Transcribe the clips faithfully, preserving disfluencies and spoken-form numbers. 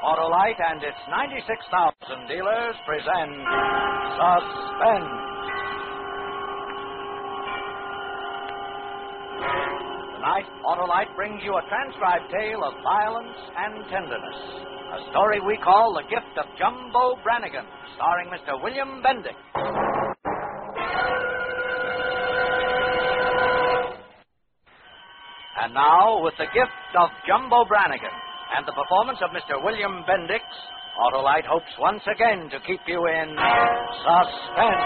Autolite and its ninety-six thousand dealers present Suspense. Tonight, Autolite brings you a transcribed tale of violence and tenderness. A story we call The Gift of Jumbo Brannigan, starring Mister William Bendick. And now, with The Gift of Jumbo Brannigan and the performance of Mister William Bendix, Autolite hopes once again to keep you in suspense.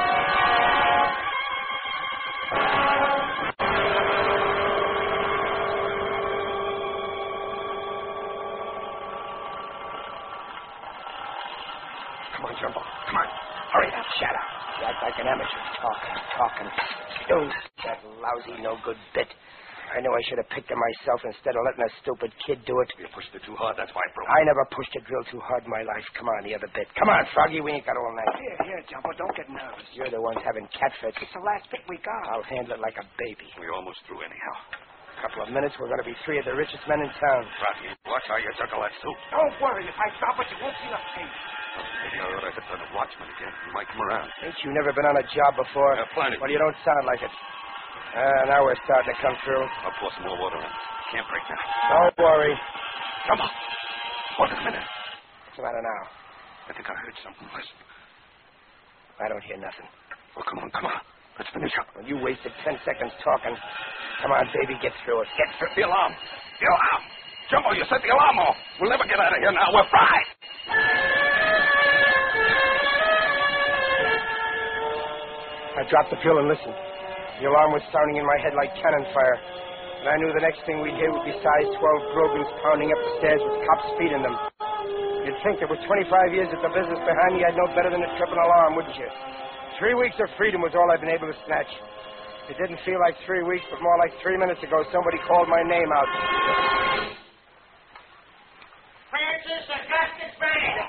Come on, Jumbo. Come on. Hurry up. Shut up. You act like an amateur. Talking, talking. Don't that lousy, no-good bit. I know I should have picked it myself instead of letting a stupid kid do it. You pushed it too hard, that's why it broke. I never pushed a drill too hard in my life. Come on, the other bit. Come on, Froggy, we ain't got all night. Here, here, Jumbo, don't get nervous. You're the ones having cat fits. It's the last bit we got. I'll handle it like a baby. We're almost through anyhow. A couple of minutes, we're going to be three of the richest men in town. Rocky, watch how you juggle that soup. Don't worry. If I stop it, you won't see the pain. Maybe I ought to hit the watchman again. He might come around. Ain't you never been on a job before? Yeah, plenty. Well, you don't sound like it. Uh, now we're starting to come through. I'll pour some more water in. Can't break now. Don't worry. Come on. Hold it a minute. What's the matter now? I think I heard something. Listen. I don't hear nothing. Well, come on, come on. Let's finish up. Well, you wasted ten seconds talking. Come on, baby, get through it. Get through The alarm. The alarm. Jumbo, you set the alarm off. We'll never get out of here now. We're fried. I dropped the pill and listened. The alarm was sounding in my head like cannon fire. And I knew the next thing we'd hear would be size twelve Brogans pounding up the stairs with cops feeding them. You'd think that with twenty-five years of the business behind me, I'd know better than to trip an alarm, wouldn't you? Three weeks of freedom was all I've been able to snatch. It didn't feel like three weeks, but more like three minutes ago, somebody called my name out. Francis Augustus Brannigan.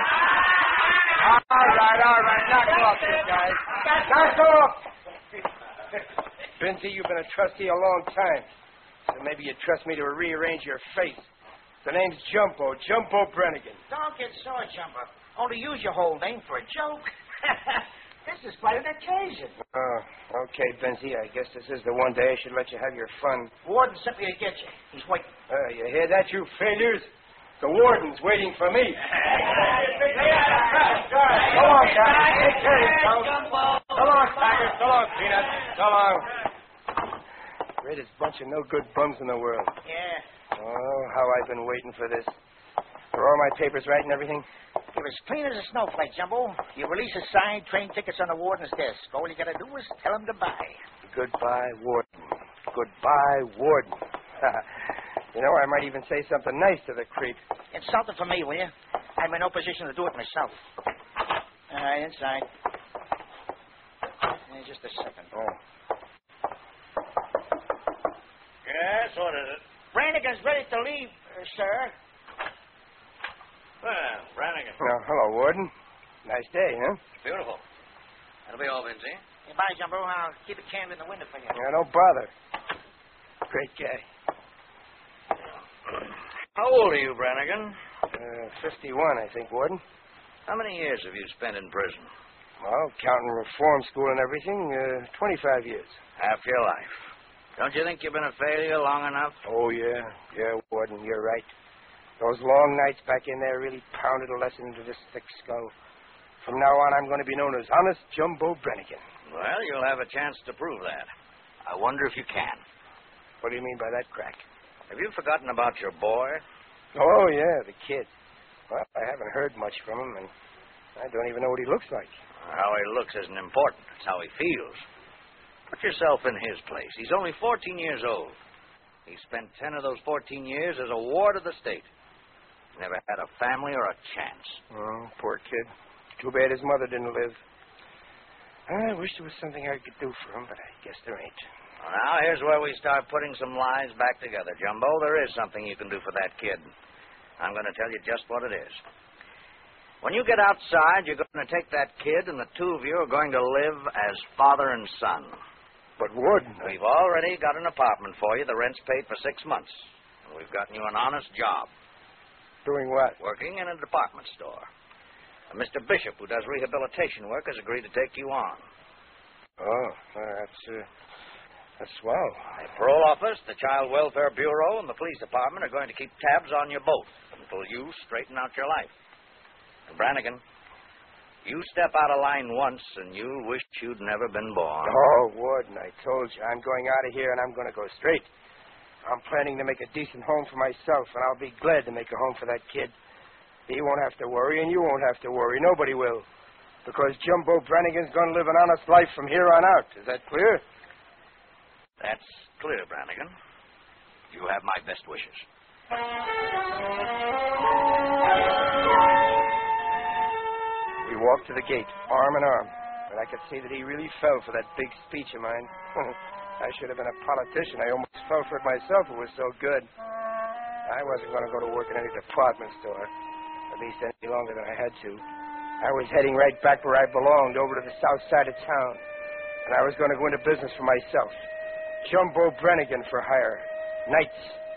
All right, all right. Knock off, you guys. Knock off! Benzie, you've been a trustee a long time. So maybe you'd trust me to rearrange your face. The name's Jumbo, Jumbo Brannigan. Don't get sore, Jumbo. Only use your whole name for a joke. This is quite an occasion. Oh, okay, Benzie. I guess this is the one day I should let you have your fun. Warden sent me to get you. He's waiting. Uh, you hear that, you failures? The warden's waiting for me. Go on, guys. Take care of yourself. So long, Tiger. So long, Peanut. So long. Greatest bunch of no-good bums in the world. Yeah. Oh, how I've been waiting for this. Are all my papers right and everything? You're as clean as a snowflake, Jumbo. You release a signed train tickets on the warden's desk. All you got to do is tell him goodbye. Goodbye, warden. Goodbye, warden. You know, I might even say something nice to the creep. It's something for me, will you? I'm in no position to do it myself. All right, inside. Yeah, just a second. Oh. Yes, what is it? Brannigan's ready to leave, uh, sir. Well, Brannigan. Well, hello, warden. Nice day, huh? Beautiful. That'll be all, Vincy. Hey, bye, Jumbo. I'll keep a candle in the window for you. Yeah, don't bother. Great guy. How old are you, Brannigan? Uh, fifty-one, I think, warden. How many years have you spent in prison? Well, counting reform school and everything, uh, twenty-five years. Half your life. Don't you think you've been a failure long enough? Oh, yeah. Yeah, warden, you're right. Those long nights back in there really pounded a lesson into this thick skull. From now on, I'm going to be known as Honest Jumbo Brannigan. Well, you'll have a chance to prove that. I wonder if you can. What do you mean by that, Crack? Have you forgotten about your boy? Oh, yeah, the kid. Well, I haven't heard much from him, and I don't even know what he looks like. How he looks isn't important. It's how he feels. Put yourself in his place. He's only fourteen years old. He spent ten of those fourteen years as a ward of the state. Never had a family or a chance. Oh, poor kid. Too bad his mother didn't live. I wish there was something I could do for him, but I guess there ain't. Well, now, here's where we start putting some lives back together, Jumbo. There is something you can do for that kid. I'm going to tell you just what it is. When you get outside, you're going to take that kid, and the two of you are going to live as father and son. But, Warden... We've already got an apartment for you. The rent's paid for six months. And we've gotten you an honest job. Doing what? Working in a department store. And Mister Bishop, who does rehabilitation work, has agreed to take you on. Oh, well, that's, uh, that's swell. The parole office, the Child Welfare Bureau, and the police department are going to keep tabs on you both until you straighten out your life. And Brannigan, you step out of line once, and you'll wish you'd never been born. Oh, Warden, I told you. I'm going out of here, and I'm going to go straight. I'm planning to make a decent home for myself, and I'll be glad to make a home for that kid. He won't have to worry, and you won't have to worry. Nobody will. Because Jumbo Brannigan's going to live an honest life from here on out. Is that clear? That's clear, Brannigan. You have my best wishes. We walked to the gate, arm in arm, and I could see that he really fell for that big speech of mine. I should have been a politician. I almost fell for it myself. It was so good. I wasn't going to go to work in any department store, at least any longer than I had to. I was heading right back where I belonged, over to the south side of town, and I was going to go into business for myself. Jumbo Brannigan for hire. Nights.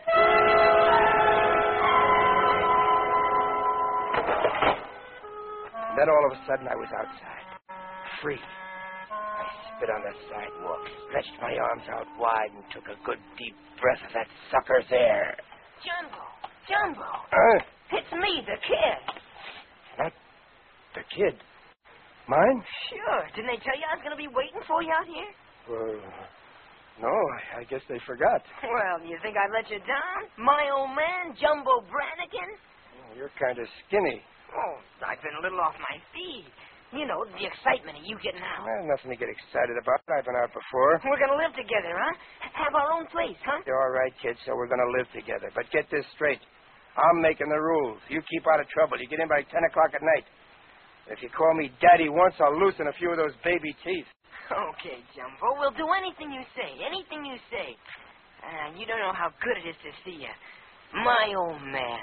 Then all of a sudden I was outside. Free. I spit on the sidewalk, stretched my arms out wide, and took a good deep breath of that sucker's air. Jumbo, Jumbo. Huh? It's me, the kid. That... the kid? Mine? Sure. Didn't they tell you I was going to be waiting for you out here? Well, no, I guess they forgot. Well, you think I let you down? My old man, Jumbo Brannigan? Oh, you're kind of skinny. Oh, I've been a little off my feet. You know, the excitement of you getting out. Well, nothing to get excited about. I've been out before. We're going to live together, huh? Have our own place, huh? You're all right, kid, so we're going to live together. But get this straight. I'm making the rules. You keep out of trouble. You get in by ten o'clock at night. If you call me Daddy once, I'll loosen a few of those baby teeth. Okay, Jumbo. We'll do anything you say. Anything you say. Uh, you don't know how good it is to see you. My old man.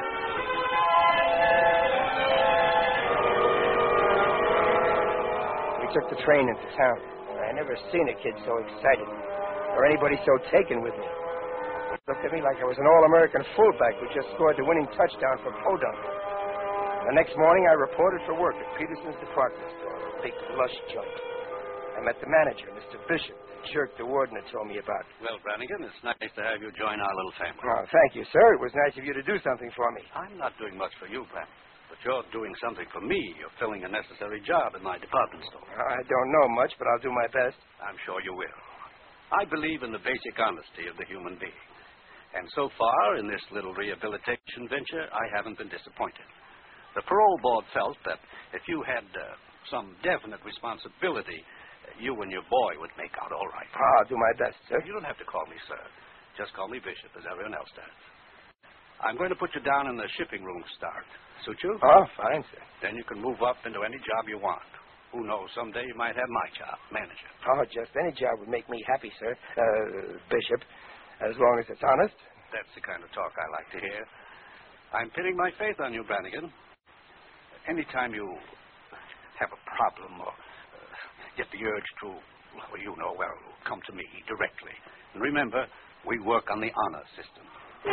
We took the train into town. I never seen a kid so excited, or anybody so taken with me. He looked at me like I was an all-American fullback who just scored the winning touchdown for Podunk. The next morning, I reported for work at Peterson's department store, a big, lush joint. I met the manager, Mister Bishop, the jerk the warden had told me about. Well, Brannigan, it's nice to have you join our little family. Oh, thank you, sir. It was nice of you to do something for me. I'm not doing much for you, Brannigan, but you're doing something for me. You're filling a necessary job in my department store. I don't know much, but I'll do my best. I'm sure you will. I believe in the basic honesty of the human being. And so far, in this little rehabilitation venture, I haven't been disappointed. The parole board felt that if you had uh, some definite responsibility, you and your boy would make out all right. Oh, I'll do my best, sir. You don't have to call me sir. Just call me Bishop, as everyone else does. I'm going to put you down in the shipping room to start. Suit you? Oh, fine, sir. Then you can move up into any job you want. Who knows, someday you might have my job, manager. Oh, just any job would make me happy, sir. Uh, Bishop, as long as it's honest. That's the kind of talk I like to hear. I'm pinning my faith on you, Brannigan. Anytime you have a problem or uh, get the urge to, well, you know, well, come to me directly. And remember, we work on the honor system.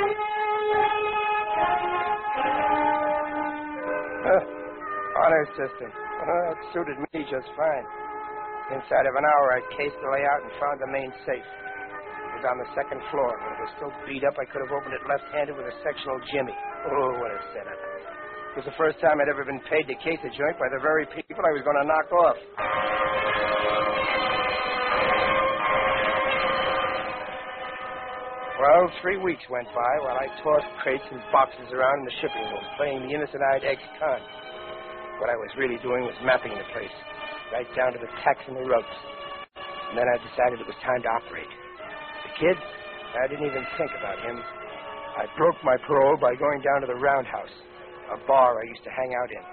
Huh. Honor system. Uh, it suited me just fine. Inside of an hour, I cased the layout and found the main safe. It was on the second floor, and it was so beat up I could have opened it left-handed with a sectional jimmy. Oh, what a setup. It was the first time I'd ever been paid to case a joint by the very people I was going to knock off. Well, three weeks went by while I tossed crates and boxes around in the shipping room, playing the innocent-eyed ex-con. What I was really doing was mapping the place, right down to the tacks and the ropes. And then I decided it was time to operate. The kid, I didn't even think about him. I broke my parole by going down to the Roundhouse, a bar I used to hang out in.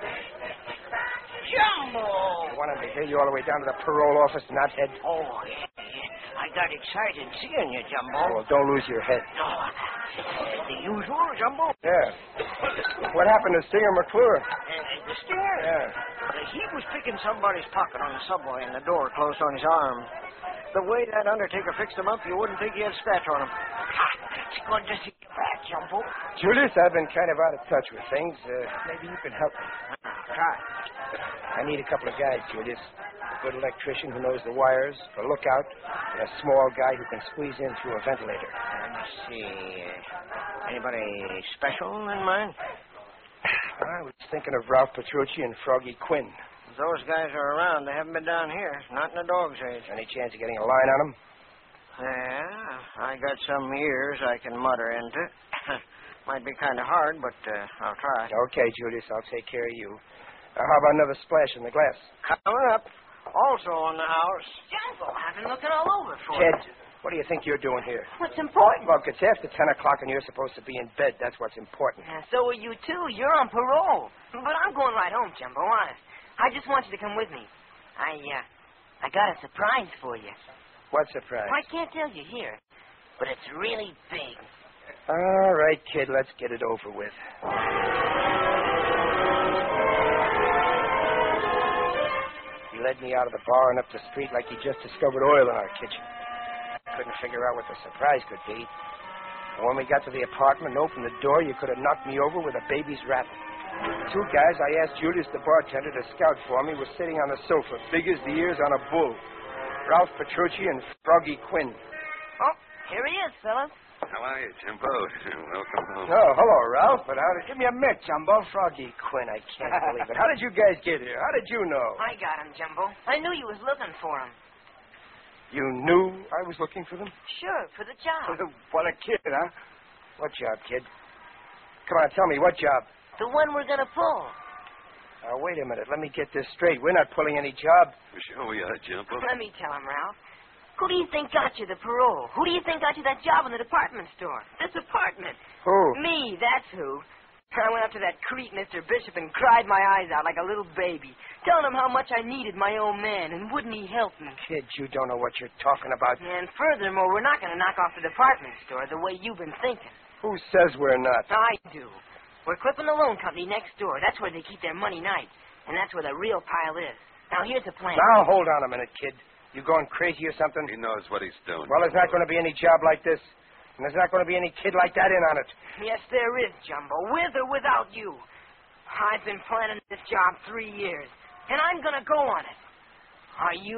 Jumbo! I wanted to hear you all the way down to the parole office, knothead. Oh, yeah, yeah. I got excited seeing you, Jumbo. Oh, well, don't lose your head. No, the usual, Jumbo? Yeah. What happened to Stinger McClure? Uh, the Stinger? Yeah. Uh, he was picking somebody's pocket on the subway and the door closed on his arm. The way that undertaker fixed him up, you wouldn't think he had a scratch on him. Ha! It's good to see you back. Jumbo? Julius, I've been kind of out of touch with things. Uh, maybe you can help me. Try. I need a couple of guys, Julius. A good electrician who knows the wires, a lookout, and a small guy who can squeeze in through a ventilator. Let me see. Uh, anybody special in mind? I was thinking of Ralph Petrucci and Froggy Quinn. Those guys are around. They haven't been down here. Not in the dog's age. Any chance of getting a line on them? Yeah, I got some ears I can mutter into. Might be kind of hard, but uh, I'll try. Okay, Julius, I'll take care of you. Uh, how about another splash in the glass? Coming up. Also on the house. Jumbo, I've been looking all over for Ted, you. what do you think you're doing here? What's important? Look, it's after ten o'clock and you're supposed to be in bed. That's what's important. Yeah, so are you, too. You're on parole. But I'm going right home, Jumbo, honest. I just want you to come with me. I, uh, I got a surprise for you. What surprise? I can't tell you here, but it's really big. All right, kid, let's get it over with. He led me out of the bar and up the street like he just discovered oil in our kitchen. Couldn't figure out what the surprise could be. And when we got to the apartment and opened the door, you could have knocked me over with a baby's rattle. The two guys I asked Julius, the bartender, to scout for me were sitting on the sofa, big as the ears on a bull. Ralph Petrucci and Froggy Quinn. Oh, here he is, fellas. How are you, Jimbo? Welcome home. Oh, hello, Ralph. But how did... Give me a mitt, Jumbo. Froggy Quinn, I can't believe it. How did you guys get here? How did you know? I got him, Jumbo. I knew you was looking for him. You knew I was looking for them? Sure, for the job. What a kid, huh? What job, kid? Come on, tell me, what job? The one we're gonna pull. Now, wait a minute. Let me get this straight. We're not pulling any job. Sure we are, Jumbo. Let me tell him, Ralph. Who do you think got you the parole? Who do you think got you that job in the department store? This apartment. Who? Me, that's who. I went up to that creep, Mister Bishop, and cried my eyes out like a little baby, telling him how much I needed my old man, and wouldn't he help me? Kid, you don't know what you're talking about. And furthermore, we're not going to knock off the department store the way you've been thinking. Who says we're not? I do. We're clipping the loan company next door. That's where they keep their money nights, and that's where the real pile is. Now, here's the plan. Now, hold on a minute, kid. You going crazy or something? He knows what he's doing. Well, there's not going to be any job like this. And there's not going to be any kid like that in on it. Yes, there is, Jumbo, with or without you. I've been planning this job three years, and I'm going to go on it. Are you?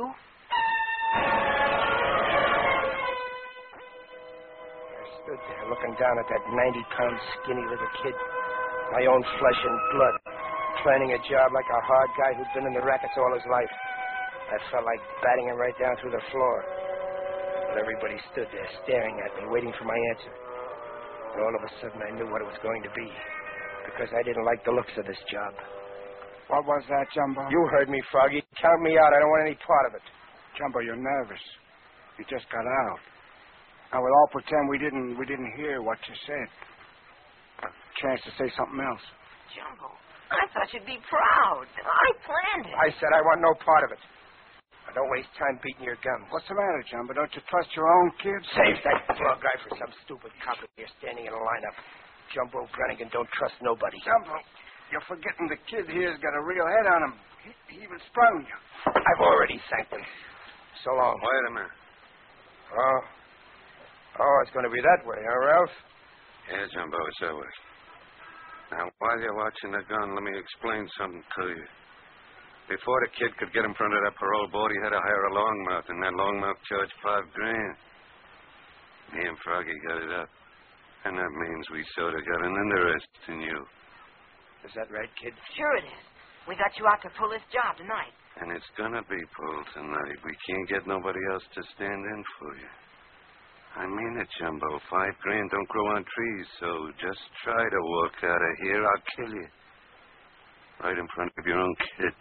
I stood there looking down at that ninety-pound skinny little kid, my own flesh and blood, planning a job like a hard guy who'd been in the rackets all his life. I felt like batting him right down through the floor. But everybody stood there staring at me, waiting for my answer. And all of a sudden I knew what it was going to be, because I didn't like the looks of this job. What was that, Jumbo? You heard me, Froggy. Count me out. I don't want any part of it. Jumbo, you're nervous. You just got out. Now we'll all pretend we didn't we didn't hear what you said. A chance to say something else. Jumbo, I thought you'd be proud. I planned it. I said I want no part of it. Now, don't waste time beating your gums. What's the matter, Jumbo? Don't you trust your own kids? Save that poor guy for some stupid cop here standing in a lineup. Jumbo Brannigan don't trust nobody. Jumbo, you're forgetting the kid here's got a real head on him. He, he even sprung you. I've already thanked him. So long. Wait a minute. Oh. Oh, it's going to be that way, huh, Ralph? Yeah, Jumbo, it's that way. Now, while you're watching the gun, let me explain something to you. Before the kid could get in front of that parole board, he had to hire a longmouth, and that longmouth charged five grand. Me and Froggy got it up. And that means we sort of got an interest in you. Is that right, kid? Sure it is. We got you out to pull this job tonight. And it's gonna be pulled tonight. We can't get nobody else to stand in for you. I mean it, Jumbo. Five grand don't grow on trees, so just try to walk out of here. I'll kill you. Right in front of your own kid.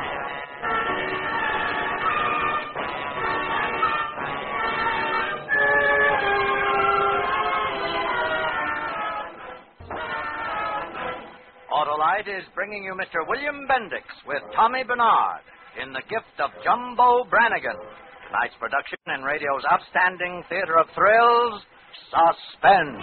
Autolite is bringing you Mister William Bendix with Tommy Bernard in The Gift of Jumbo Brannigan. Tonight's production in radio's outstanding theater of thrills, Suspense.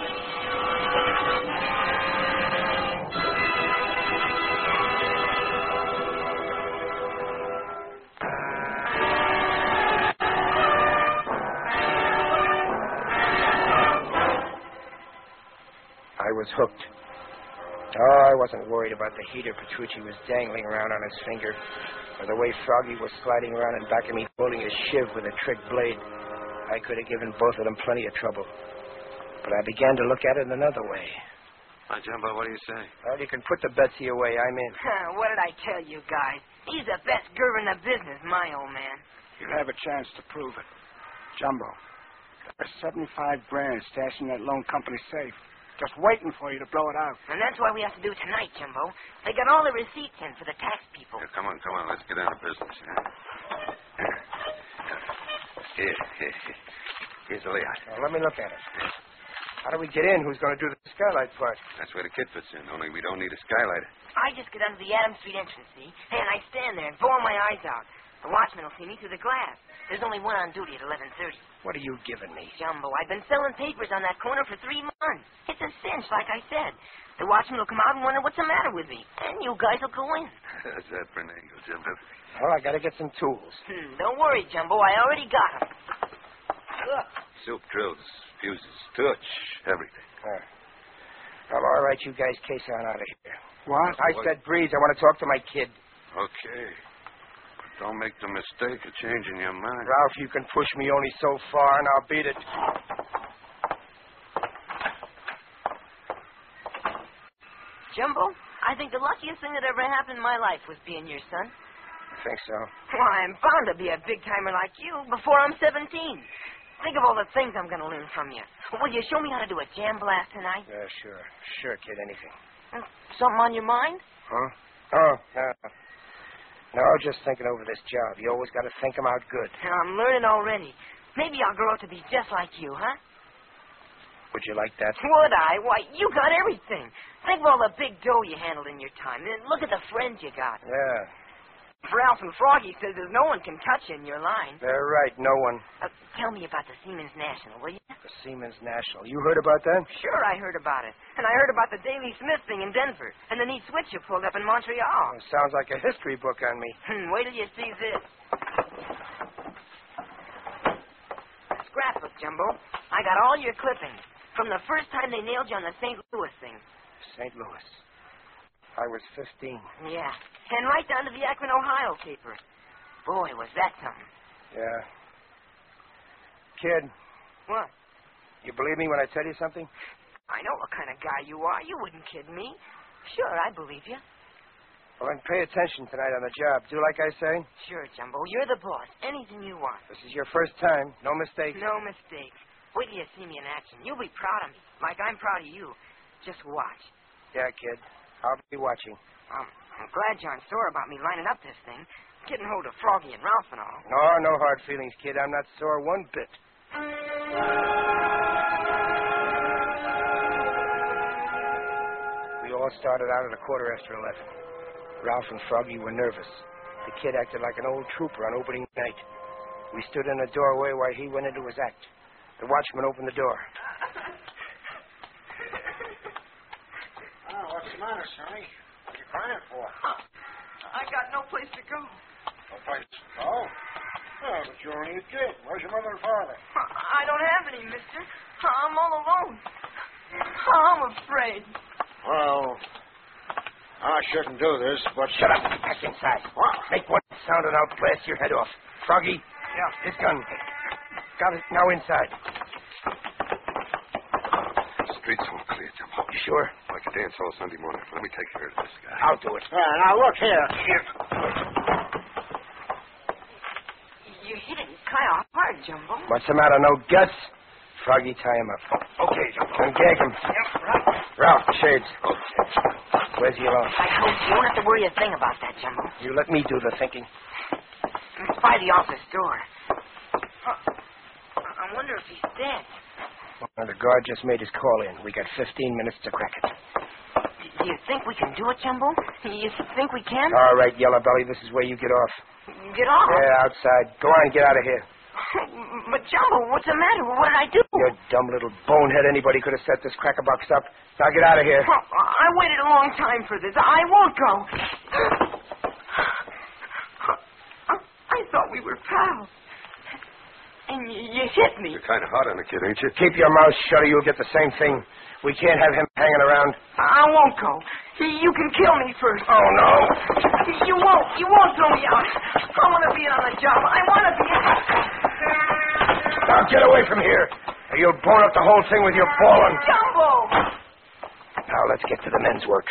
I was hooked. Oh, I wasn't worried about the heater Petrucci was dangling around on his finger, or the way Froggy was sliding around in back of me holding a shiv with a trick blade. I could have given both of them plenty of trouble. But I began to look at it another way. Hi, Jumbo, what do you say? Well, you can put the Betsy away. I'm in. What did I tell you guys? He's the best gurr in the business, my old man. You'll have a chance to prove it. Jumbo, there's seventy-five grand stashed in that loan company safe. Just waiting for you to blow it out. And that's why we have to do it tonight, Jumbo. They got all the receipts in for the tax people. Here, come on, come on. Let's get down to business. Here, here, here. Here's the layout. Now, let me look at it. How do we get in? Who's going to do the skylight part? That's where the kid fits in, only we don't need a skylight. I just get under the Adams Street entrance, see? And I stand there and bawl my eyes out. The watchman will see me through the glass. There's only one on duty at eleven thirty. What are you giving me? Jumbo, I've been selling papers on that corner for three months. It's a cinch, like I said. The watchman will come out and wonder what's the matter with me. And you guys will go in. How's that for an angle, Jumbo? Well, I got to get some tools. Hmm, don't worry, Jumbo. I already got them. Look. Soup drills, fuses, torch, everything. Uh, well, all right, you guys case on out of here. What? I What? said, Breeze, I want to talk to my kid. Okay. But don't make the mistake of changing your mind. Ralph, you can push me only so far, and I'll beat it. Jumbo, I think the luckiest thing that ever happened in my life was being your son. I think so. Well, I'm bound to be a big-timer like you before I'm seventeen. Think of all the things I'm going to learn from you. Will you show me how to do a jam blast tonight? Yeah, sure. Sure, kid, anything. Something on your mind? Huh? Oh, no. No, just thinking over this job. You always got to think 'em out good. I'm learning already. Maybe I'll grow up to be just like you, huh? Would you like that? Would I? Why, you got everything. Think of all the big dough you handled in your time. Then look at the friends you got. Yeah, Ralph and Froggy says there's no one can touch you in your line. they're right. No one. Uh, tell me about the Siemens National, will you? The Siemens National. You heard about that? Sure, I heard about it. And I heard about the Daily Smith thing in Denver. And the neat switch you pulled up in Montreal. Oh, sounds like a history book on me. Hmm, wait till you see this. Scrapbook, Jumbo. I got all your clippings. From the first time they nailed you on the Saint Louis thing. Saint Louis. I was fifteen. Yeah. And right down to the Akron, Ohio paper. Boy, was that something. Yeah. Kid, What? you believe me when I tell you something? I know what kind of guy you are. You wouldn't kid me. Sure, I believe you. Well, then pay attention tonight on the job. Do like I say. Sure, Jumbo. You're the boss. Anything you want. This is your first time. No mistakes. No mistakes. Wait till you see me in action. You'll be proud of me. Like I'm proud of you. Just watch. Yeah, kid. I'll be watching. Um, I'm glad you aren't sore about me lining up this thing. Getting hold of Froggy and Ralph and all. No, no hard feelings, kid. I'm not sore one bit. We all started out at a quarter after eleven. Ralph and Froggy were nervous. The kid acted like an old trooper on opening night. We stood in the doorway while he went into his act. The watchman opened the door. Oh, what's the matter, Sonny? What are you crying for? I got no place to go. No place to go? Oh, but you're only a kid. Where's your mother and father? I don't have any, mister. I'm all alone. I'm afraid. Well, I shouldn't do this, but... Shut up. Back inside. What? Make one sound and I'll blast your head off. Froggy? Yeah. His gun. Got it. Now inside. Street's all clear, Jumbo. You sure? Like a dance hall Sunday morning. Let me take care of this guy. I'll do it. Uh, now, look here. You hit it kind of hard, Jumbo. What's the matter? No guts? Froggy, tie him up. Okay, Jumbo. And gag him. Yep, right. Ralph, shades. Where's he alone? I told you, you don't have to worry a thing about that, Jumbo. You let me do the thinking. It's by the office door. Huh. I wonder if he's dead. Well, the guard just made his call in. We got fifteen minutes to crack it. Do you think we can do it, Jumbo? You think we can? All right, Yellow Belly, this is where you get off. Get off. Yeah, outside. Go on, get out of here. But, Jumbo, what's the matter? What did I do? You dumb little bonehead. Anybody could have set this crackerbox up. Now get out of here. I waited a long time for this. I won't go. I thought we were pals. and y- you hit me. You're kind of hard on the kid, ain't you? Keep your mouth shut or you'll get the same thing. We can't have him hanging around. I won't go. You can kill me first. Oh, no. You won't. You won't throw me out. I want to be on the job. I want to be. Now get away from here, or you'll bone up the whole thing with your ballin'. Jumbo! Now let's get to the men's work.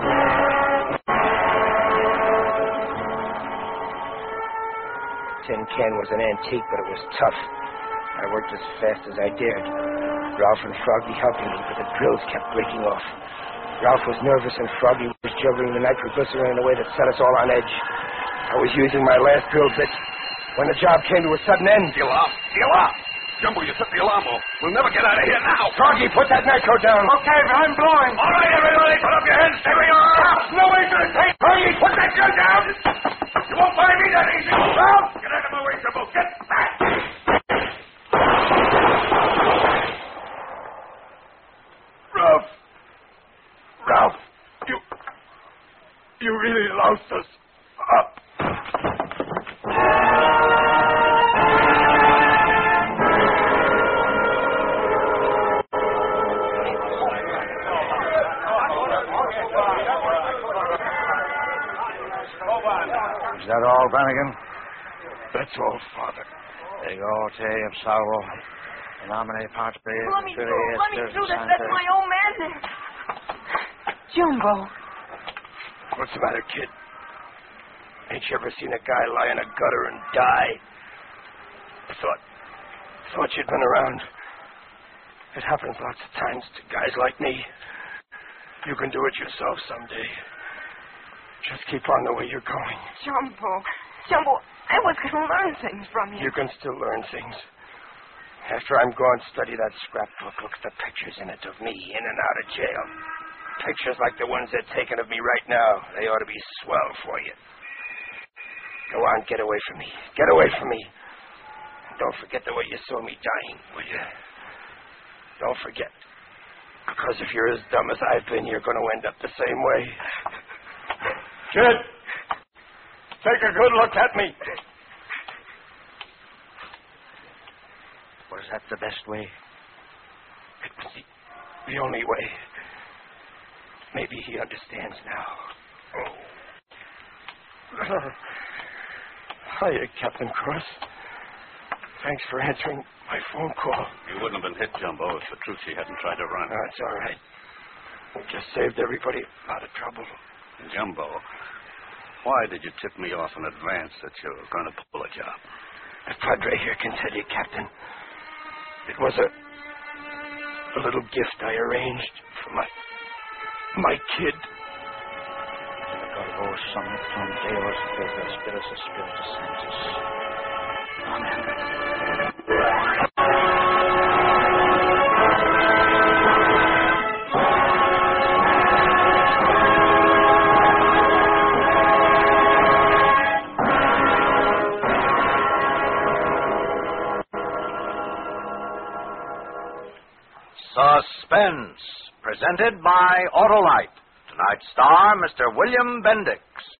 Tin can was an antique, but it was tough. I worked as fast as I dared. Ralph and Froggy helping me, but the drills kept breaking off. Ralph was nervous, and Froggy was juggling the nitroglycerin in a way that set us all on edge. I was using my last drill bit when the job came to a sudden end. The alarm! The alarm! Jumbo, you set the alarm off. We'll never get out of here now. Froggy, put that nitro down. Okay, but I'm blowing. All right, everybody, put up your hands. Stay where you are. No way to take. Froggy, put that gun down. You won't find me that easy. Ralph, get out of my way, Jumbo. Get back. Ralph. Ralph, you... You really loused us up. Is that all, Brannigan? That's all, Father. Ego te salvo. Nomine Patris. Let me through. Let me through. That's, that's my old man there. Jumbo. What's the matter, kid? Ain't you ever seen a guy lie in a gutter and die? I thought... thought you'd been around. It happens lots of times to guys like me. You can do it yourself someday. Just keep on the way you're going. Jumbo. Jumbo, I was going to learn things from you. You can still learn things. After I'm gone, study that scrapbook. Look at the pictures in it of me in and out of jail. Pictures like the ones they're taking of me right now. They ought to be swell for you. Go on, get away from me. Get away from me. And don't forget the way you saw me dying, will you? Don't forget. Because if you're as dumb as I've been, you're going to end up the same way. Kid, take a good look at me. Was that the best way? It was the, the only way. Maybe he understands now. Oh. Hiya, Captain Cross. Thanks for answering my phone call. You wouldn't have been hit, Jumbo, if Petrucci hadn't tried to run. That's all right. Just saved everybody a lot of trouble. Jumbo, why did you tip me off in advance that you were going to pull a job? The Padre here can tell you, Captain. It was a, a little gift I arranged for my my kid. Suspense, presented by Autolite. Tonight's star, Mister William Bendix.